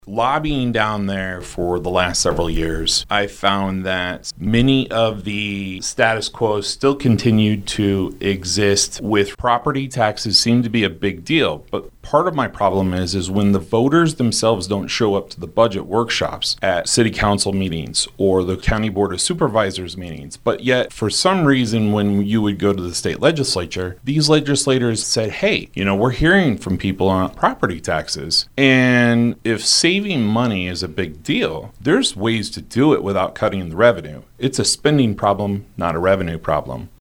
Lobbying down there for the last several years, I found that many of the status quo still continued to exist with property taxes seem to be a big deal. But part of my problem is when the voters themselves don't show up to the budget workshops at city council meetings or the county board of supervisors meetings, but yet for some reason when you would go to the state legislature, these legislators said, hey, we're hearing from people on property taxes. And if saving money is a big deal, there's ways to do it without cutting the revenue. It's a spending problem, not a revenue problem.